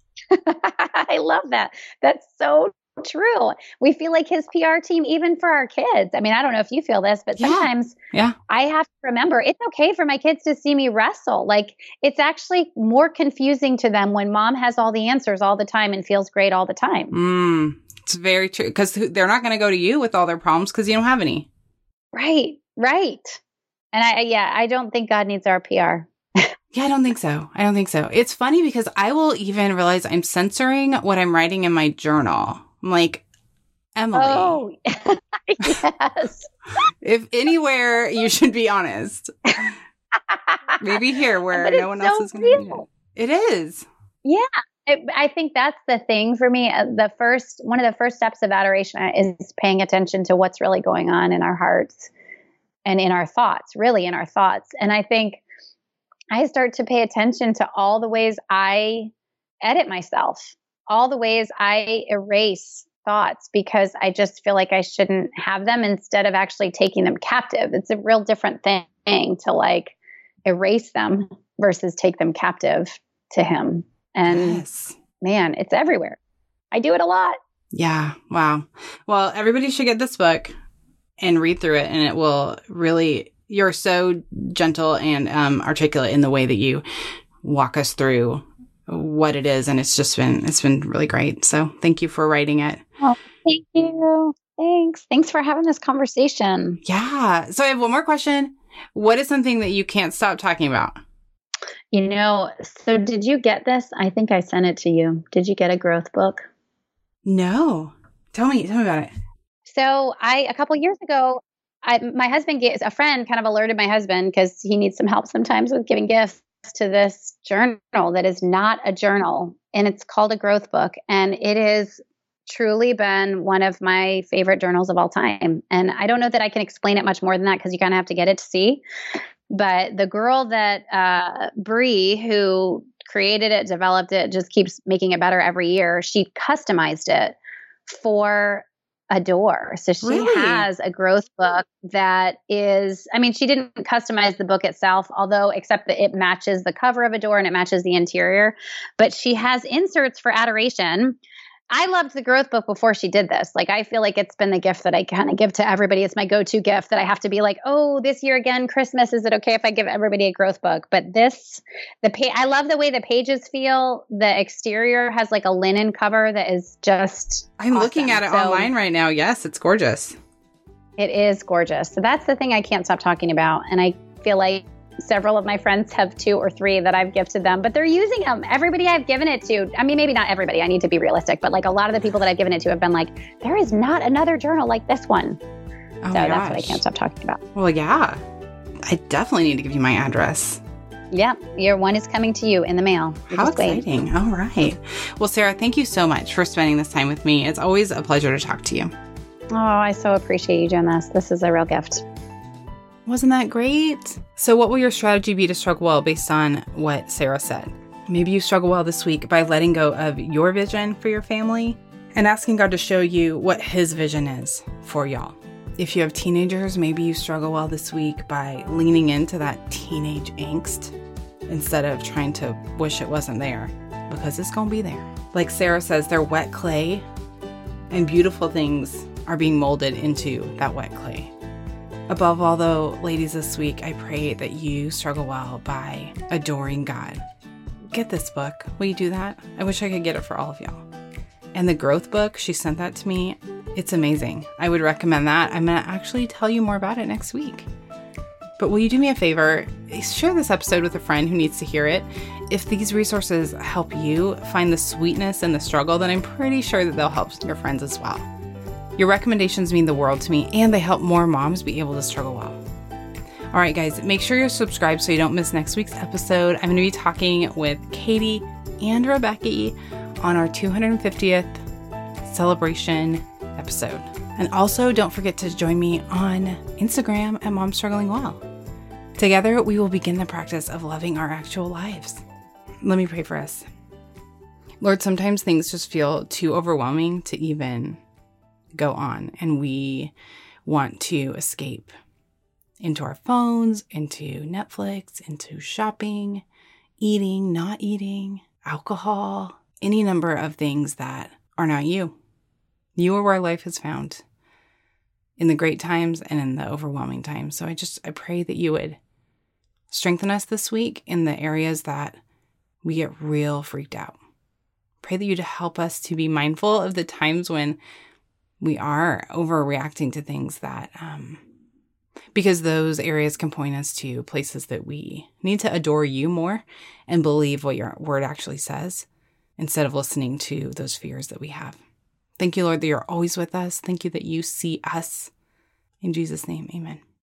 I love that. That's so true. We feel like his P R team, even for our kids. I mean, I don't know if you feel this, but
Yeah.
sometimes
Yeah.
I have to remember it's okay for my kids to see me wrestle. Like, it's actually more confusing to them when mom has all the answers all the time and feels great all the time.
Mm, it's very true because they're not going to go to you with all their problems because you don't have any.
Right. Right. And I, yeah, I don't think God needs our P R.
Yeah, I don't think so. I don't think so. It's funny because I will even realize I'm censoring what I'm writing in my journal. I'm like, Emily,
Oh, yes.
if anywhere you should be honest, maybe here where
But
no
it's
one
so
else is going to be.
real.
It is.
Yeah. I, I think that's the thing for me. Uh, The first, one of the first steps of adoration is paying attention to what's really going on in our hearts and in our thoughts, really in our thoughts. And I think I start to pay attention to all the ways I edit myself, all the ways I erase thoughts because I just feel like I shouldn't have them instead of actually taking them captive. It's a real different thing to like erase them versus take them captive to him. And
Yes.
man, it's everywhere. I do it a lot.
Yeah. Wow. Well, everybody should get this book and read through it, and it will really, you're so gentle and um, articulate in the way that you walk us through what it is. And it's just been, it's been really great. So thank you for writing it.
Oh, thank you. Thanks. Thanks for having this conversation.
Yeah. So I have one more question. What is something that you can't stop talking about?
You know, so did you get this? I think I sent it to you. Did you get a growth book?
No. Tell me, tell me about it.
So I, a couple years ago, I, my husband, gave, a friend kind of alerted my husband because he needs some help sometimes with giving gifts to this journal that is not a journal. And it's called a growth book. And it has truly been one of my favorite journals of all time. And I don't know that I can explain it much more than that because you kind of have to get it to see. But the girl that, uh, Bree, who created it, developed it, just keeps making it better every year. She customized it for Adore. So she
Really?
has a growth book that is, I mean, she didn't customize the book itself, although except that it matches the cover of Adore and it matches the interior, but she has inserts for adoration. I loved the growth book before she did this. Like, I feel like it's been the gift that I kind of give to everybody. It's my go-to gift that I have to be like, oh, this year again, Christmas, is it okay if I give everybody a growth book? But this, the pa- I love the way the pages feel. The exterior has like a linen cover that is just
I'm
awesome.
looking at it
So
online right now. Yes, it's gorgeous.
It is gorgeous. So that's the thing I can't stop talking about. And I feel like several of my friends have two or three that I've gifted them, but they're using them. Everybody I've given it to, I mean, maybe not everybody, I need to be realistic, but like a lot of the people that I've given it to have been like, there is not another journal like this one.
Oh
So
my
that's what I
gosh.
can't stop talking about.
Well, yeah. I definitely need to give you my address.
Yep. Your one is coming to you in the mail. You
How
just wait.
exciting. All right. Well, Sarah, thank you so much for spending this time with me. It's always a pleasure to talk to you.
Oh, I so appreciate you doing this. This is a real gift.
Wasn't that great? So what will your strategy be to struggle well based on what Sarah said? Maybe you struggle well this week by letting go of your vision for your family and asking God to show you what his vision is for y'all. If you have teenagers, maybe you struggle well this week by leaning into that teenage angst instead of trying to wish it wasn't there, because it's going to be there. Like Sarah says, they're wet clay, and beautiful things are being molded into that wet clay. Above all, though, ladies, this week, I pray that you struggle well by adoring God. Get this book. Will you do that? I wish I could get it for all of y'all. And the growth book, she sent that to me. It's amazing. I would recommend that. I'm going to actually tell you more about it next week. But will you do me a favor? Share this episode with a friend who needs to hear it. If these resources help you find the sweetness in the struggle, then I'm pretty sure that they'll help your friends as well. Your recommendations mean the world to me, and they help more moms be able to struggle well. All right, guys, make sure you're subscribed so you don't miss next week's episode. I'm going to be talking with Katie and Rebecca on our two hundred fiftieth celebration episode. And also, don't forget to join me on Instagram at Mom Struggling Well. Together, we will begin the practice of loving our actual lives. Let me pray for us. Lord, sometimes things just feel too overwhelming to even go on, and we want to escape into our phones, into Netflix, into shopping, eating, not eating, alcohol, any number of things that are not you. You are where life is found in the great times and in the overwhelming times. So I just, I pray that you would strengthen us this week in the areas that we get real freaked out. Pray that you'd help us to be mindful of the times when we are overreacting to things that, um, because those areas can point us to places that we need to adore you more and believe what your word actually says instead of listening to those fears that we have. Thank you, Lord, that you're always with us. Thank you that you see us. In Jesus' name, amen.